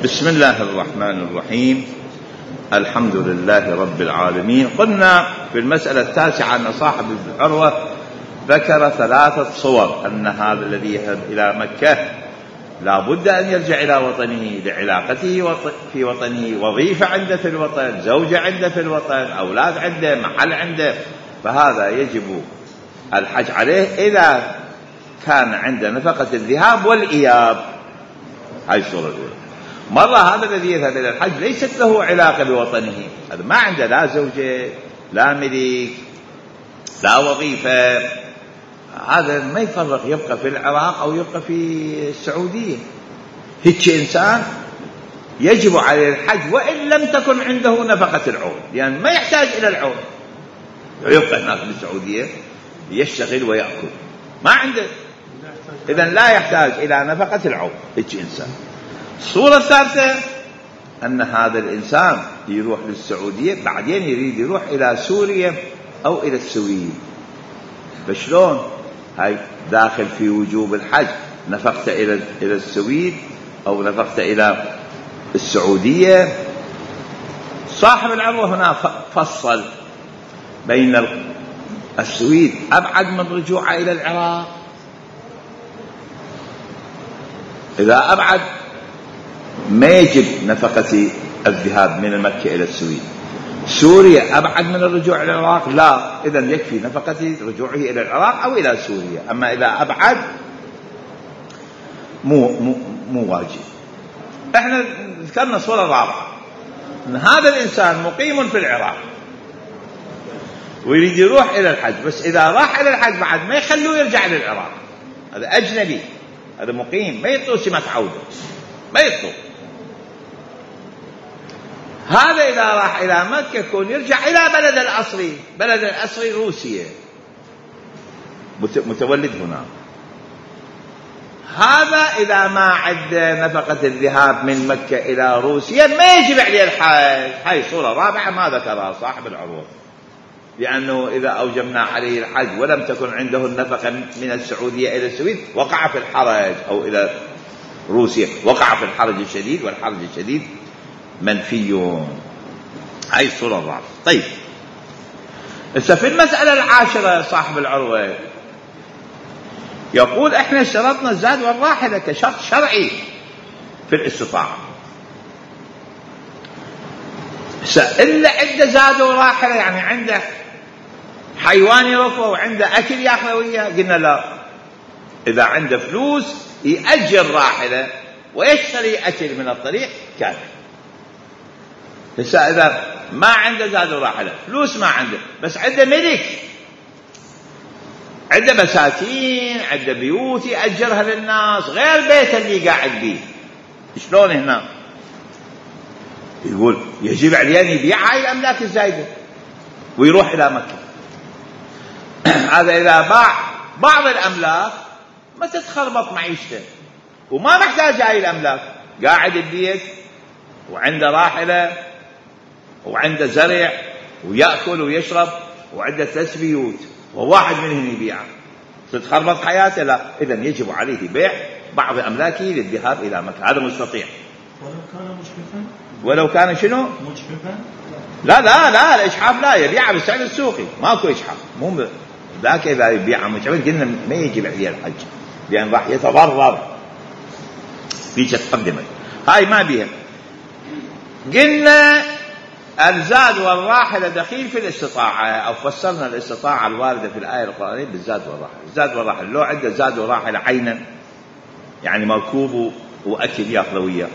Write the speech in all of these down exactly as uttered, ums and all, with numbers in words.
بسم الله الرحمن الرحيم. الحمد لله رب العالمين. قلنا في المسألة التاسعة أن صاحب العروة ذكر ثلاثة صور أن هذا الذي يذهب إلى مكة لا بد أن يرجع إلى وطنه لعلاقته في وطنه، وظيفة عنده في الوطن، زوجة عنده في الوطن، أولاد عنده، محل عنده، فهذا يجب الحج عليه إذا كان عنده نفقة الذهاب والإياب. هاي الصورة الأولى. مرة هذا الذي يذهب إلى الحج ليست له علاقة بوطنه، هذا ما عنده لا زوجة لا ملك لا وظيفة، هذا ما يفرق يبقى في العراق أو يبقى في السعودية. هيك إنسان يجب عليه الحج وإن لم تكن عنده نفقة العون، لأن يعني ما يحتاج إلى العون، يبقى هناك في السعودية يشتغل ويأكل ما عنده، إذن لا يحتاج إلى نفقة العون. هيك إنسان. الصورة الثالثة أن هذا الإنسان يروح للسعودية بعدين يريد يروح إلى سوريا أو إلى السويد، فشلون؟ هاي داخل في وجوب الحج، نفقت إلى إلى السويد أو نفقت إلى السعودية. صاحب العروة هنا فصل بين السويد أبعد من رجوعه إلى العراق، إذا أبعد ما يجب نفقة الذهاب من مكة إلى السويد. سوريا أبعد من الرجوع إلى العراق، لا، إذن يكفي نفقة رجوعه إلى العراق أو إلى سوريا. أما إذا أبعد مو, مو, مو واجب. إحنا ذكرنا صورة رابعة أن هذا الإنسان مقيم في العراق ويريد يروح إلى الحج، بس إذا راح إلى الحج بعد ما يخلوه يرجع إلى العراق، هذا أجنبي، هذا مقيم ما يطلو سمة عودة، ما يطلو. هذا إذا راح إلى مكة يكون يرجع إلى بلد الأصلي، بلد الأصلي روسيا، متولد هنا. هذا إذا ما عنده نفقة الذهاب من مكة إلى روسيا ما يجب عليه الحج. هاي صورة رابعة ما ذكرها صاحب العروة، لأنه إذا أوجبنا عليه الحج ولم تكن عنده النفقة من السعودية إلى السويد وقع في الحرج، أو إلى روسيا وقع في الحرج الشديد، والحرج الشديد منفي. هاي الصورة الرابعة. طيب، في المسألة العاشرة صاحب العروة يقول احنا اشترطنا الزاد والراحلة كشرط شرعي في الاستطاعة، إلا عنده زاد وراحلة، يعني عنده حيوان يركبه وعنده أكل ياخذه وياه، قلنا لا، إذا عنده فلوس يأجر راحلة ويشتري أكل من الطريق كافي. هسه إذا ما عنده زاد وراحلة، فلوس ما عنده، بس عنده ملك، عنده بساتين، عنده بيوت يأجرها للناس غير بيت اللي قاعد بيه، شلون هنا؟ يقول يجب عليه أن يبيع هاي الأملاك الزايدة ويروح إلى مكة. هذا إذا باع بعض الأملاك ما تتخربط معيشته وما محتاج هاي الأملاك، قاعد البيت وعنده راحلة وعنده زرع ويأكل ويشرب وعنده ثلاث بيوت وواحد منهم يبيعه، تتخربط حياته؟ لا، إذن يجب عليه بيع بعض أملاكه للذهاب إلى مكة. هذا مستطيع ولو كان مشرفا، ولو كان شنو مشرفا، لا لا لا الإجحاف لا، يبيعها بالسعر السوقي، ماكو إجحاف. مو ذاك إذا يبيعها مشرفا قلنا ما يجب عليه الحج، لأن راح يتضرر. بيجي تقدمت هاي ما بيها. قلنا الزاد والراحلة دخيل في الاستطاعة، أو فسرنا الاستطاعة الواردة في الآية القرآنية بالزاد والراحلة. الزاد والراحلة لو عنده زاد وراحلة عينا، يعني مركوب وأكل ياخذ وياه،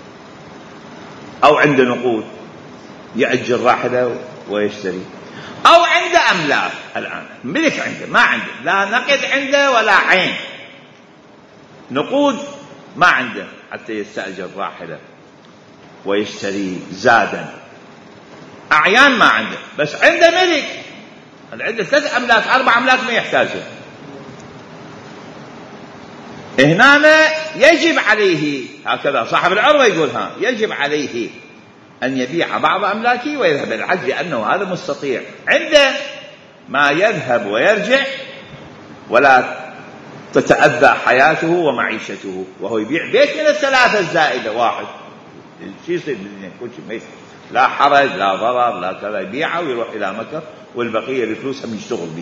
أو عنده نقود يأجر راحلة ويشتري، أو عنده أملاك الآن ملك عنده، ما عنده لا نقد عنده ولا عين، نقود ما عنده حتى يستأجر راحلة ويشتري زادا، أعيان ما عنده، بس عنده ملك، عنده ثلاث أملاك أربع أملاك ما يحتاجه. هنا يجب عليه، هكذا صاحب العروة يقول ها يجب عليه أن يبيع بعض أملاكه ويذهب إلى الحج، لأنه هذا مستطيع، عنده ما يذهب ويرجع ولا تتأذى حياته ومعيشته، وهو يبيع بيت من الثلاثة الزائدة واحد شو يصير بالدنيا كل شيء ميت، لا حرج لا ضرر لا كذا، يبيعه ويروح إلى مكة والبقية الفلوس هم يشتغل بيه.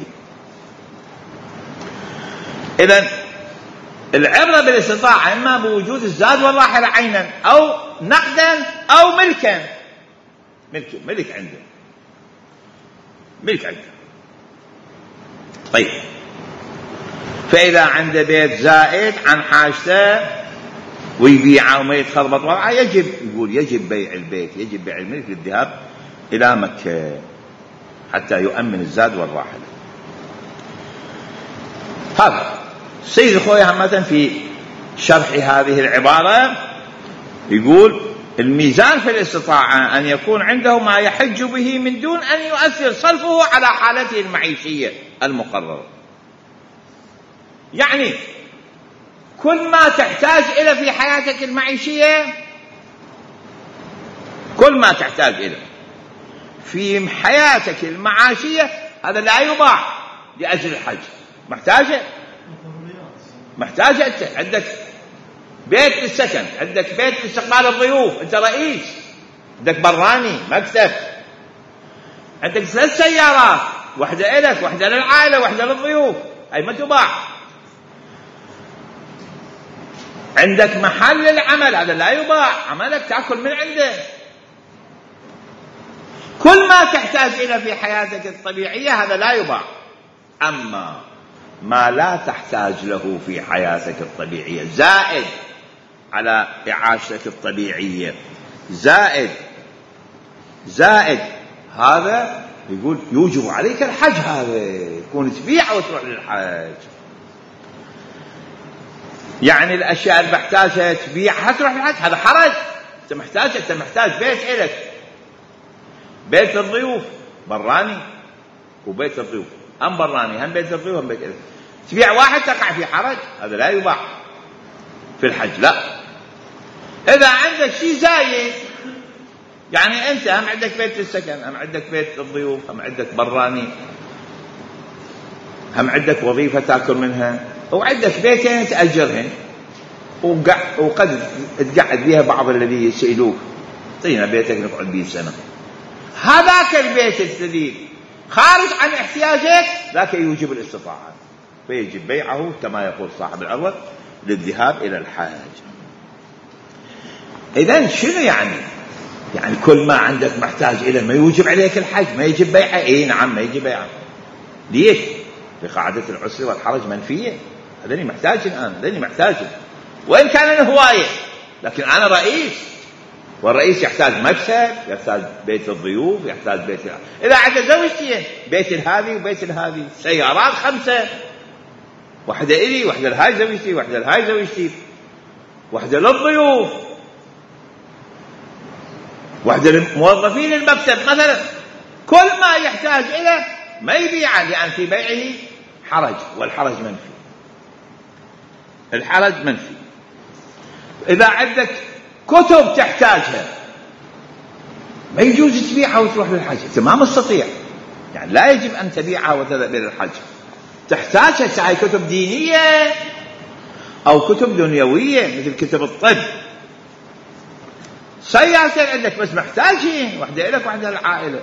إذن العبرة بالاستطاعة إما بوجود الزاد والراحلة عينا أو نقدا أو ملكا، ملك ملك عنده ملك عنده. طيب فإذا عنده بيت زائد عن حاجته ويبيعه وما يتخربط وضعه، يجب يقول يجب بيع البيت، يجب بيع الملك للذهاب إلى مكة حتى يؤمن الزاد والراحلة. هذا سيد الخوي همة في شرح هذه العبارة يقول الميزان في الاستطاعة أن يكون عنده ما يحج به من دون أن يؤثر صرفه على حالته المعيشية المقررة. يعني كل ما تحتاج إلى في حياتك المعيشية، كل ما تحتاج إلى في حياتك المعاشية هذا لا يباع لأجل الحج. محتاجة محتاجة أنت عندك بيت للسكن، عندك بيت لاستقبال الضيوف، أنت رئيس، عندك براني مكتب، عندك ثلاث سيارات، واحدة إلك واحدة للعائلة واحدة للضيوف، أي ما تباع. عندك محل للعمل، هذا لا يباع، عملك تأكل من عنده. كل ما تحتاج إلى في حياتك الطبيعية هذا لا يباع. أما ما لا تحتاج له في حياتك الطبيعية زائد على إعاشتك الطبيعية، زائد زائد هذا يقول يوجب عليك الحج، هذا يكون تبيع وتروح للحج. يعني الأشياء اللي محتاجها تبيعها تروح للحج، هذا حرج. أنت محتاج أنت محتاج بيت إلك، بيت الضيوف براني وبيت الضيوف، هم براني هم بيت الضيوف هم بيت إلك، تبيع واحد تقع في حرج، هذا لا يباع في الحج. لا، إذا عندك شيء زايد، يعني أنت هم عندك بيت السكن، هم عندك بيت الضيوف، هم عندك براني، هم عندك وظيفة تأكل منها، وعندك بيتين تأجرهن، وقد تقعد بيها بعض الذي يسألوك طينا بيتك نقعد بيه سنة. هذاك البيت الذي خارج عن احتياجك ذاك يوجب الاستطاعة، فيجب بيعه كما يقول صاحب العروة للذهاب إلى الحاج. إذن شنو يعني؟ يعني كل ما عندك محتاج إلى ما يوجب عليك الحج، ما يجب بيعه. إيه نعم ما يجب بيعه. ليش؟ بقاعدة العسر والحرج منفية. هذني محتاج الآن، هذني محتاج، وإن كان أنا هواية، لكن أنا رئيس، والرئيس يحتاج مكتب، يحتاج بيت الضيوف، يحتاج بيت الهذي. إذا عنده زوجتين، بيت الهذي وبيت الهذي، سيارات خمسة، واحدة إلي واحدة لهاي زوجتي واحدة لهاي زوجتي، واحدة للضيوف، واحدة للموظفين المكتب مثلا، كل ما يحتاج إليه ما يبيعه، لأن في بيعه حرج، والحرج منفي، الحرج منفي. إذا عندك كتب تحتاجها ما يجوز تبيعها وتروح للحج، أنت ما مستطيع، يعني لا يجب أن تبيعها وتذهب إلى الحج. تحتاجها سواء كتب دينية أو كتب دنيوية مثل كتب الطب. سيارتين عندك بس محتاجين، واحدة لك واحدة للعائلة،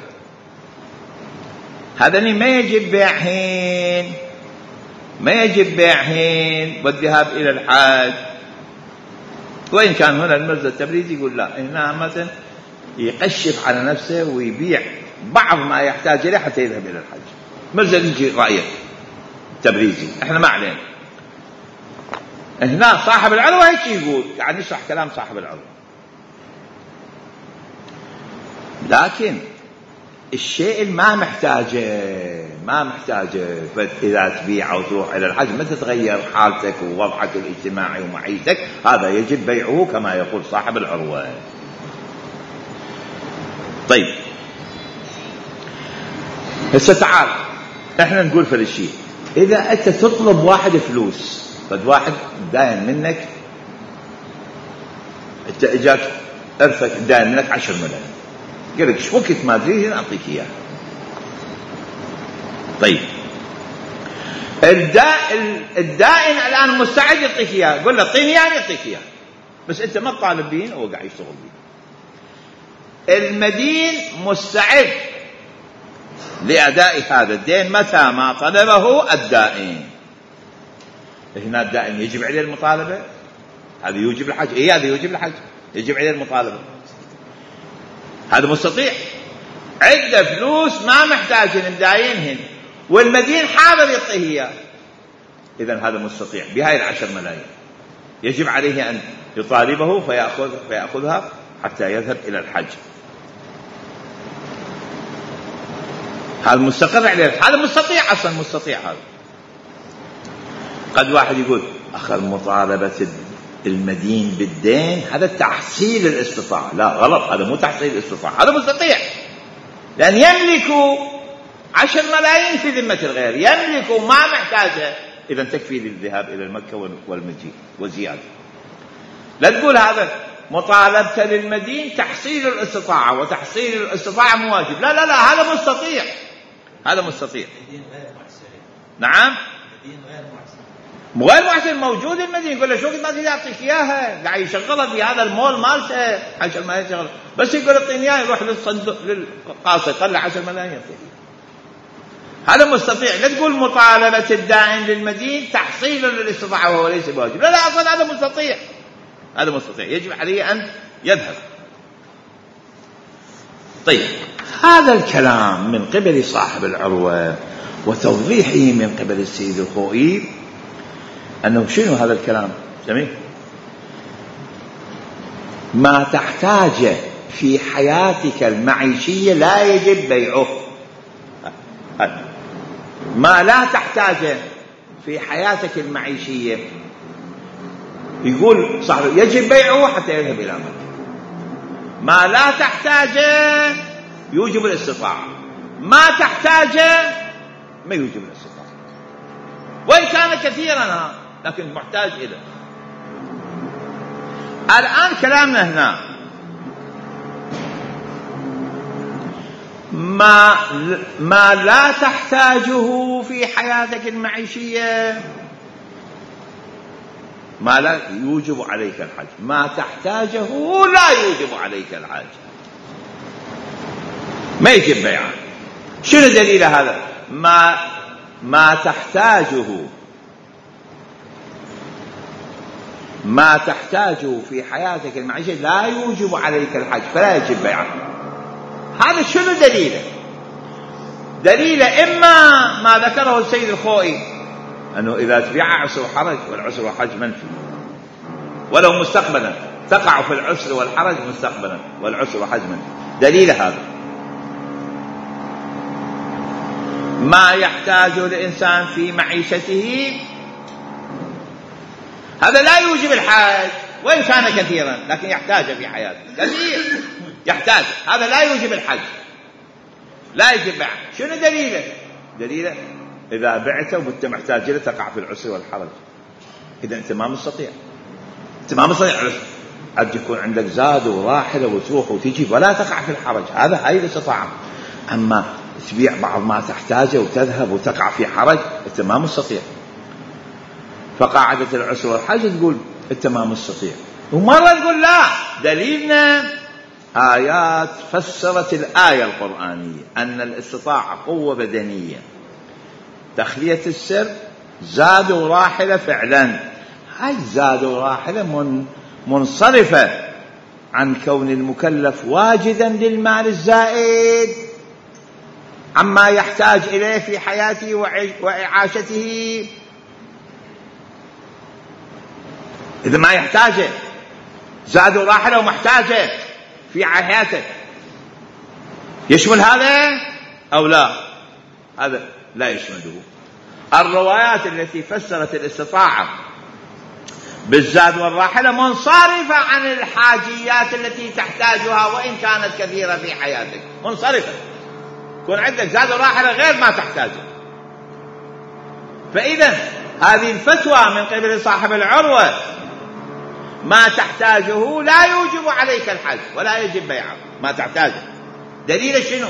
هذني ما يجب بيعهن، ما يجب بيعهن والذهاب إلى الحج. وإن كان هنا المرزا التبريزي يقول لا، هنا مثلا يقشف على نفسه ويبيع بعض ما يحتاج إليه حتى يذهب إلى الحج. مرزا يجي رأيه تبريزي، احنا ما علينا. هنا صاحب العروة هيك يقول، يعني يشرح كلام صاحب العروة. لكن الشيء اللي ما محتاجه ما محتاجه فإذا تبيعه وتروح إلى الحج ما تتغير حالتك ووضعك الاجتماعي ومعيشتك، هذا يجب بيعه كما يقول صاحب العروة. طيب هسه تعال احنا نقول في الشيء، إذا أنت تطلب واحد فلوس، فد واحد داين منك، أنت إجاك أرثك داين منك عشر ملايين، قال لك شو وقت ما تريد أعطيك إياه. طيب الدائن الآن مستعد يعطيك إياه، قل له اعطيني يعني يعطيك إياه، بس أنت ما طالب بين وقاعد يشتغل بيه. المدين مستعد لأداء هذا الدين متى ما طلبه الدائن. هنا الدائن يجب عليه المطالبة، هذا يوجب الحج. إيه هذا يوجب الحج، يجب عليه المطالبة. هذا مستطيع، عنده فلوس ما محتاج المداينهن والمدين حاضر يعطيه إياه، إذن هذا مستطيع بهاي العشر ملايين، يجب عليه أن يطالبه فيأخذ فيأخذها حتى يذهب إلى الحج. هذا مستقر عليه، هذا مستطيع أصلا، مستطيع هذا. قد واحد يقول أخر مطالبة المدين بالدين هذا تحصيل الاستطاعة. لا، غلط، هذا مو تحصيل الاستطاعة، هذا مستطيع، لأن يملك عشر ملايين في ذمة الغير، يملك ما محتاجه، إذا تكفي للذهاب إلى المكة والمجيء وزيادة. لا تقول هذا مطالبة للمدين تحصيل الاستطاعة، وتحصيل الاستطاعة مواجب. لا لا لا، هذا مستطيع، هذا مستطيع. نعم، غير محسن موجود المدين، يقول له شو ما تقدر أعطيك إياها، قاعد يشغلها في هذا المول مالته عشان ما يشغل، بس يقول اعطيني إياها، يروح للصندوق للقاصة يطلع عشر ملايين يعطيه. هذا مستطيع. لا تقول مطالبة الدائن للمدين تحصيل للاستطاعة وهو ليس بواجب. لا لا، أصلا هذا مستطيع، هذا مستطيع، يجب عليه أن يذهب. طيب، هذا الكلام من قبل صاحب العروة وتوضيحه من قبل السيد الخوئي أنه شنو هذا الكلام؟ جميل. ما تحتاج في حياتك المعيشية لا يجب بيعه. ما لا تحتاج في حياتك المعيشية يقول صاحبه يجب بيعه حتى يذهب إلى مكة. ما لا تحتاج يوجب الاستطاعة، ما تحتاج ما يوجب الاستطاعة، وإن كان كثيرا لكن محتاج إليه. الآن كلامنا هنا ما ما لا تحتاجه في حياتك المعيشية ما لا يوجب عليك الحج، ما تحتاجه لا يوجب عليك الحج، ما يجب بيعه. شنو دليل هذا؟ ما ما تحتاجه ما تحتاجه في حياتك المعيشية لا يوجب عليك الحج فلا يجب بيعه. هذا شنو دليله؟ دليله إما ما ذكره السيد الخوئي أنه إذا تبيع عسر وحرج، والعسر والحج منفي ولو مستقبلا، تقع في العسر والحرج مستقبلا والعسر والحج منفي. دليل هذا ما يحتاجه الإنسان في معيشته هذا لا يوجب الحج وإن كان كثيرا، لكن يحتاج في حياته كثير، يحتاج، هذا لا يوجب الحج، لا يجب بيعه. شنو دليله؟ دليله إذا بعته وانت محتاج له تقع في العسر والحرج، إذا أنت ما مستطيع، أنت ما مستطيع. قد يكون عندك زاد وراحلة وتروح وتجي ولا تقع في الحرج، هذا هاي الاستطاعة. أما تبيع بعض ما تحتاجه وتذهب وتقع في حرج، أنت ما مستطيع. فقاعدة العسر والحج تقول أنت ما مستطيع. ومرة تقول لا، دليلنا آيات فسرت الآية القرآنية أن الاستطاعة قوة بدنية، تخلية السر زاد وراحلة فعلا. هاي زاد وراحلة من منصرفة عن كون المكلف واجدا للمال الزائد عما يحتاج إليه في حياته وإعاشته. إذا ما يحتاجه زاد وراحلة ومحتاجه في حياته، يشمل هذا أو لا؟ هذا لا يشمله. الروايات التي فسرت الاستطاعة بالزاد والراحلة منصرفة عن الحاجيات التي تحتاجها وإن كانت كثيرة في حياتك، منصرفة. يكون عندك زاد وراحلة غير ما تحتاجه. فإذا هذه الفتوى من قبل صاحب العروة ما تحتاجه لا يوجب عليك الحج ولا يجب بيعه، ما تحتاجه. دليل شنو؟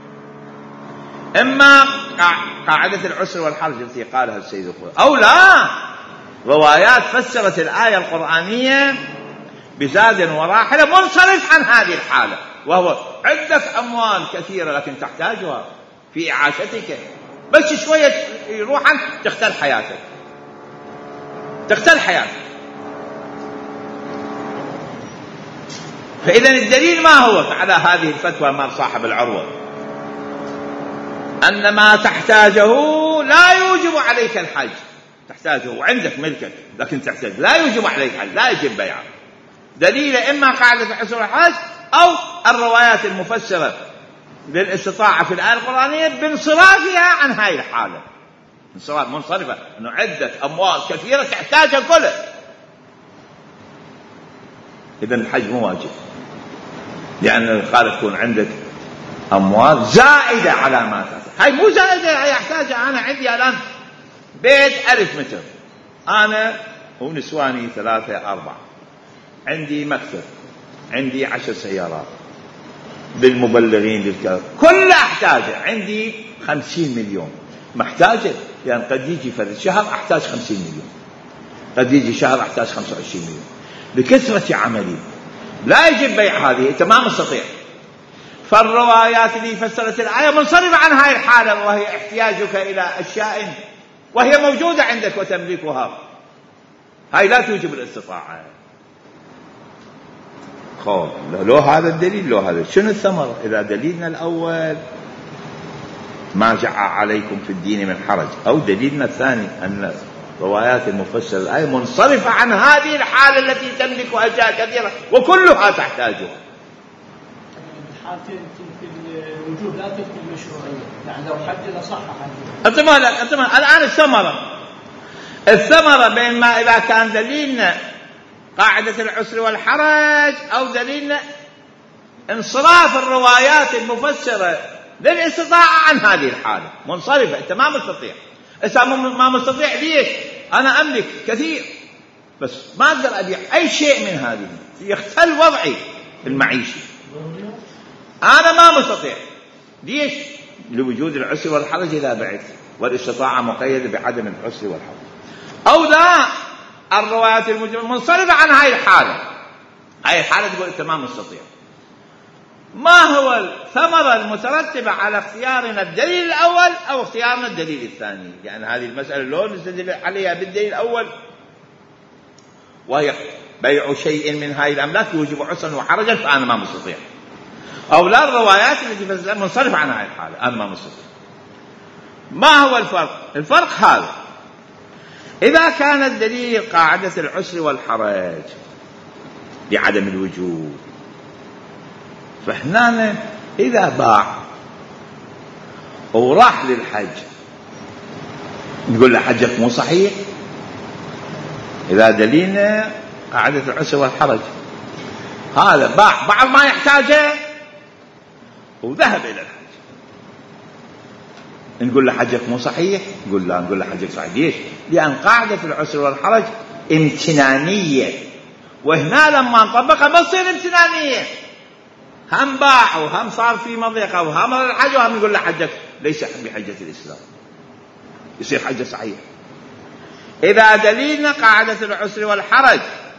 إما قاعدة العسر والحرج التي قالها السيد الخوئي، أو لا، روايات فسرت الآية القرآنية بزاد وراحلة منصرف عن هذه الحالة، وهو عندك أموال كثيرة لكن تحتاجها في إعاشتك، بس شوية يروح عنك تختل حياتك تختل حياتك. فإذا الدليل ما هو على هذه الفتوى مال صاحب العروة؟ أن ما تحتاجه لا يوجب عليك الحج، تحتاجه وعندك ملكك لكن تحتاج، لا يوجب عليك الحج، لا يجب بيعه. دليل إما قاعدة العسر والحج أو الروايات المفسرة للاستطاعة في الآية القرآنية بانصرافها عن هاي الحالة، انصراف منصرفة، أنه عدة أموال كثيرة تحتاجها كلها، إذن الحج مو واجب، لأن الخالق يكون عندك أموال زائدة على ما تحتاج. هاي مو زائدة، هاي يحتاجها. أنا عندي الآن بيت ألف متر، أنا ونسواني ثلاثة أربعة، عندي مكتب، عندي عشر سيارات بالمبلغين للكذا، كل أحتاجه. عندي خمسين مليون محتاجه، لأن يعني قد يجي في الشهر أحتاج خمسين مليون، قد يجي شهر أحتاج خمسة وعشرين مليون. بكثرة عملي لا يجب بيع هذه، أنت ما مستطيع. فالروايات اللي فسرت الآية منصرفة عن هاي الحالة، وهي احتياجك إلى أشياء وهي موجودة عندك وتملكها، هاي لا توجب الاستطاعة. خب لو هذا الدليل لو هذا شنو الثمرة؟ إذا دليلنا الأول ما جعل عليكم في الدين من حرج، أو دليلنا الثاني أن روايات المفسر الآية منصرفة عن هذه الحالة التي تملك أشياء كثيرة وكلها تحتاجها. الحالتين تلك الوجوب لا تلك المشروعية، يعني لو حج لصح حج. أنت ما أنت ما الآن الثمرة الثمرة بين ما إذا كان دليلنا قاعدة العسر والحرج أو دليلنا انصراف الروايات المفسرة للاستطاعة عن هذه الحالة منصرفة. أنت ما مستطيع، أنت ما مستطيع. ليش؟ أنا أملك كثير بس ما أقدر أبيع أي شيء من هذه، يختل وضعي المعيشي، أنا ما مستطيع. ليش؟ لوجود العسر والحرج إذا بعت، والاستطاعة مقيدة بعدم العسر والحرج. أو لا، الروايات المنصرفة عن هاي الحالة، هاي الحالة تقول أنت ما مستطيع. ما هو الثمرة المترتبة على اختيارنا الدليل الأول أو اختيارنا الدليل الثاني؟ يعني هذه المسألة لو نستدل عليها بالدليل الأول وهي بيع شيء من هاي الأملاك يوجب عسرا وحرجا، فأنا ما مستطيع. أو لا، الروايات التي منصرفة عن هاي الحالة أنا ما مستطيع. ما هو الفرق؟ الفرق هذا: إذا كان الدليل قاعدة العسر والحرج لعدم الوجود، فإحنا إذا باع وراح للحج نقول له حجك مو صحيح. إذا دليلنا قاعدة العسر والحرج، هذا باع بعض ما يحتاجه وذهب إلى الحج، نقول له حجك مو صحيح؟ نقول لا، نقول له حجك صحيح. ليش؟ لأن قاعدة العسر والحرج امتنانية، وهنا لما نطبقها ما تصير امتنانية، هم باع وهم صار في مضيقة وهم الحج، وهم نقول له حجك ليس بحجة الإسلام، يصير حجة صحيح. إذا دليلنا قاعدة العسر والحرج،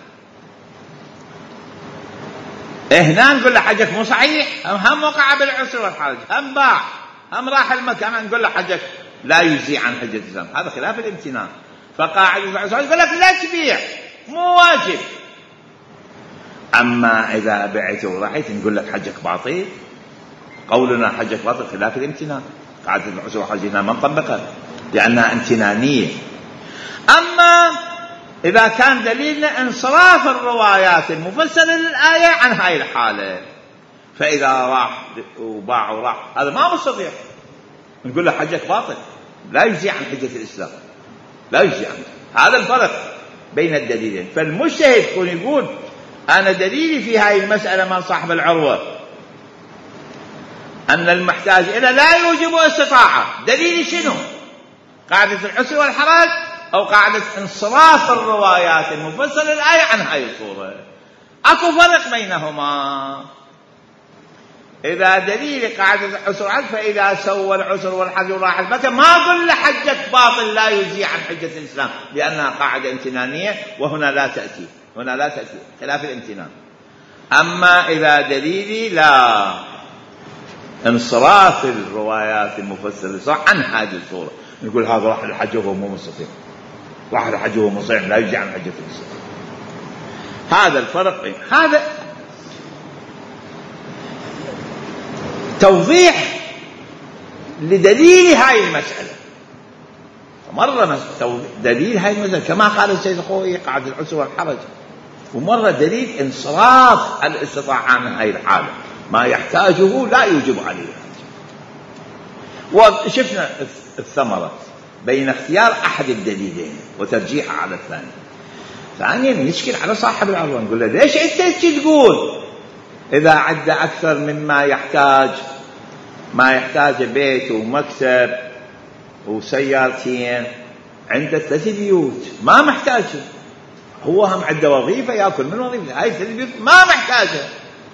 هنا نقول له حجك مو صحيح، هم هم وقع بالعسر والحرج، هم باع هم راح المكان، نقول له حجك لا يجزي عن حجة الإسلام. هذا خلاف الامتنان. فقاعدة العسر يقول لك لا تبيع، مو واجب. أما إذا بعت ورحت نقول لك حجك باطل. قولنا حجك باطل خلاف الامتنان. قاعدة العسر والحرج هنا ما نطبقها لأنها امتنانية. أما إذا كان دليلنا انصراف الروايات المفسرة للآية عن هاي الحالة، فإذا راح وباع وراح هذا ما مستطيع، نقول له حجك باطل، لا يجزي عن حجة الإسلام، لا يجزي عنه. هذا الفرق بين الدليلين. فالمجتهد يكون يقول أنا دليلي في هاي المسألة من صاحب العروة أن المحتاج إلى لا يوجب استطاعة. دليلي شنو؟ قاعدة العسر والحرج أو قاعدة انصراف الروايات المفسرة للآية عن هاي الصورة؟ أكو فرق بينهما. إذا دليل قاعدة العسر والحرج، فإذا سوى العسر والحرج وراح المكة ما أقول لحجك باطل لا يجزي عن حجة الإسلام، لأنها قاعدة امتنانية، وهنا لا تأتي، هنا لا تأتي خلاف الامتنان. أما إذا دليلي لا، انصراف الروايات المفسرة صح عن هذه الصورة، نقول هذا راح الحج وهو مو مستطيع، راح الحج وهو مستطيع لا يجي عن حجة المستطيع. هذا الفرق. هذا توضيح لدليل هاي المسألة. مرة دليل هاي المسألة كما قال السيد الخوئي قاعد العسر والحرج، ومرة دليل انصراف الاستطاعة عن هاي الحالة، ما يحتاجه لا يوجب عليه. وشفنا الثمرة بين اختيار أحد الدليلين وترجيحه على الثاني. ثانيا يشكل على صاحب العروة، نقول له ليش أنت تقول إذا عد أكثر مما يحتاج، ما يحتاج بيت ومكتب وسيارتين، عنده ثلاث بيوت ما محتاجه، هو هم عنده وظيفة يأكل من وظيفة، هاي ثلاث بيوت ما محتاجه.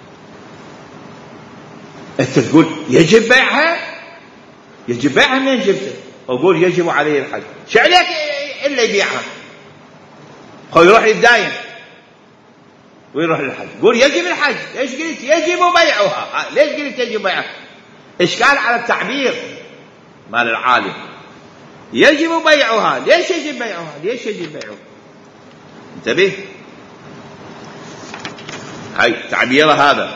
أنت تقول يجب بيعها، يجب بيعها منين جبته؟ أقول يجب عليه الحج، شو عليك إلا يبيعها؟ هو يروح يتداين ويروح للحج، قول يجب الحج، ليش قلت يجب بيعها؟ ليش قلت يجب بيعها؟ إشكال على التعبير مال العالم. يجب بيعها، ليش يجب بيعها؟ ليش يجب بيعها؟ انتبه، هاي تعبير هذا.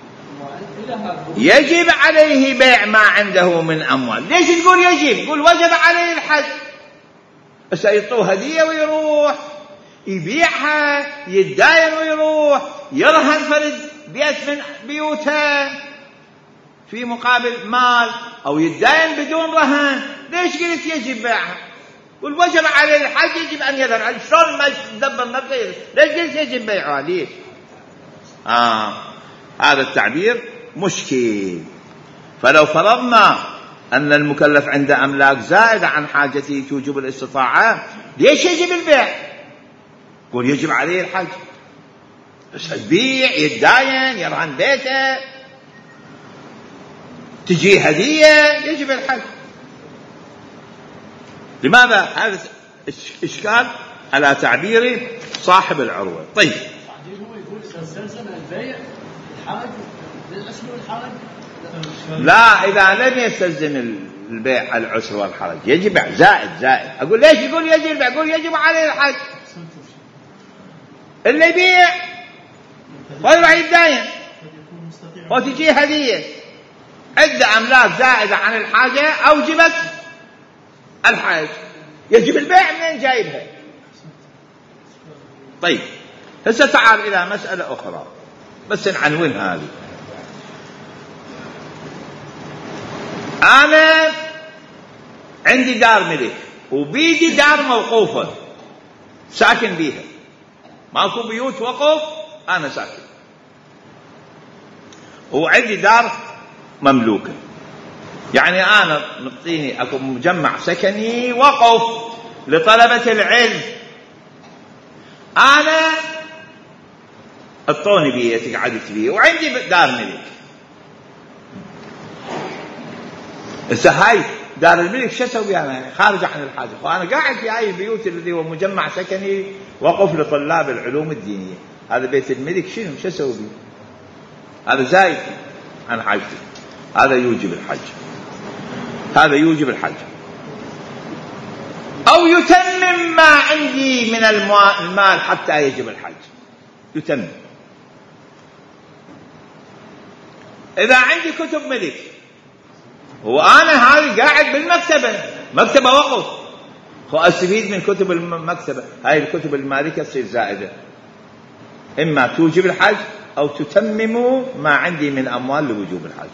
يجب عليه بيع ما عنده من أموال، ليش تقول يجب؟ قول وجب عليه الحج، سيعطوه هدية ويروح يبيعها، يتداين ويروح يرهن فرد بيت من بيوتها في مقابل مال، أو يتداين بدون رهن، ليش قلت يجب بيعها؟ قل وجب عليه الحج، يجب أن يذهب. شلون ما يدبر نفسه؟ ليش قلت يجب بيعها؟ ليش؟ آه هذا التعبير مشكل. فلو فرضنا أن المكلف عنده أملاك زائدة عن حاجته توجب الاستطاعة، ليش يجب البيع؟ قل يجب عليه الحج، بس يبيع يتداين يرهن بيته تجي هدية، يجب الحج. لماذا؟ هذا إشكال على تعبير صاحب العروة. طيب هو يقول استلزم البيع الحاج للعسر والحرج؟ لا، إذا لم يستلزم البيع العسر والحرج يجب زائد زائد. أقول ليش يقول يجب البيع؟ أقول يجب عليه الحج. اللي يبيع ويروح يتداين وتجي هدية عنده أملاك زائدة عن الحاجة أوجبت الحج، يجب البيع منين جايبها؟ طيب هسه تعال إلى مسألة أخرى بس نعنون هذه. أنا عندي دار ملك وبيدي دار موقوفة ساكن بيها، ماكو بيوت وقف، أنا ساكن، وعندي دار مملوكة، يعني أنا نعطيني أكو مجمع سكني وقف لطلبة العلم، أنا اعطوني بيتي قعدت بيه وعندي دار ملك. هسه هاي دار الملك شو اسوي انا؟ خارج عن الحاجه، وانا قاعد في هاي البيوت الذي هو مجمع سكني وقف لطلاب العلوم الدينيه، هذا بيت الملك شنو شو اسوي بيه؟ هذا زايد عن حاجتي، هذا يوجب الحج، هذا يوجب الحج. او يتمم ما عندي من المال حتى يجب الحج، يتمم. اذا عندي كتب ملك وأنا هاي قاعد بالمكتبة، مكتبة وقف، وأستفيد من كتب المكتبة، هاي الكتب المالكة تصير زائدة، إما توجب الحج أو تتمم ما عندي من أموال لوجوب الحج.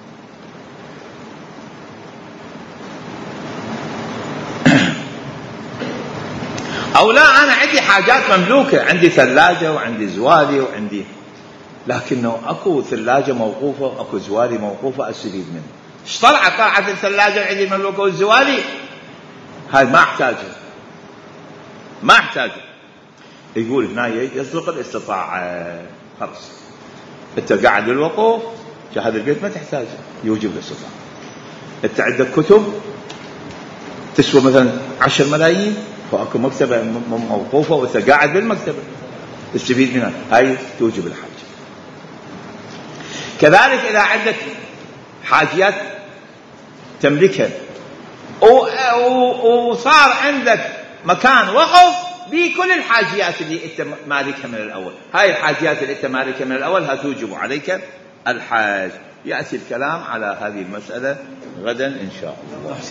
أو لا، أنا عندي حاجات مملوكة، عندي ثلاجة وعندي زوالي وعندي، لكنه أكو ثلاجة موقوفة وأكو زوالي موقوفة أستفيد منه. ايش طلعت؟ طلعت الثلاجة عندي المملوكة والزوالي، هاي ما احتاجها، ما احتاجها. يقول هنا يصدق الاستطاعة، خلاص انت قاعد بالوقوف، هذا البيت ما تحتاجه، يوجب الاستطاعة. انت عندك كتب تسوى مثلا عشر ملايين، فاكو مكتبة موقوفة وانت قاعد بالمكتبة تستفيد منها، هاي توجب الحج. كذلك إذا عندك حاجيات تملكها وصار عندك مكان وقف بكل الحاجيات اللي أنت مالكها من الأول، هاي الحاجيات اللي أنت مالكها من الأول هتوجب عليك الحاج. يأتي الكلام على هذه المسألة غدا إن شاء الله.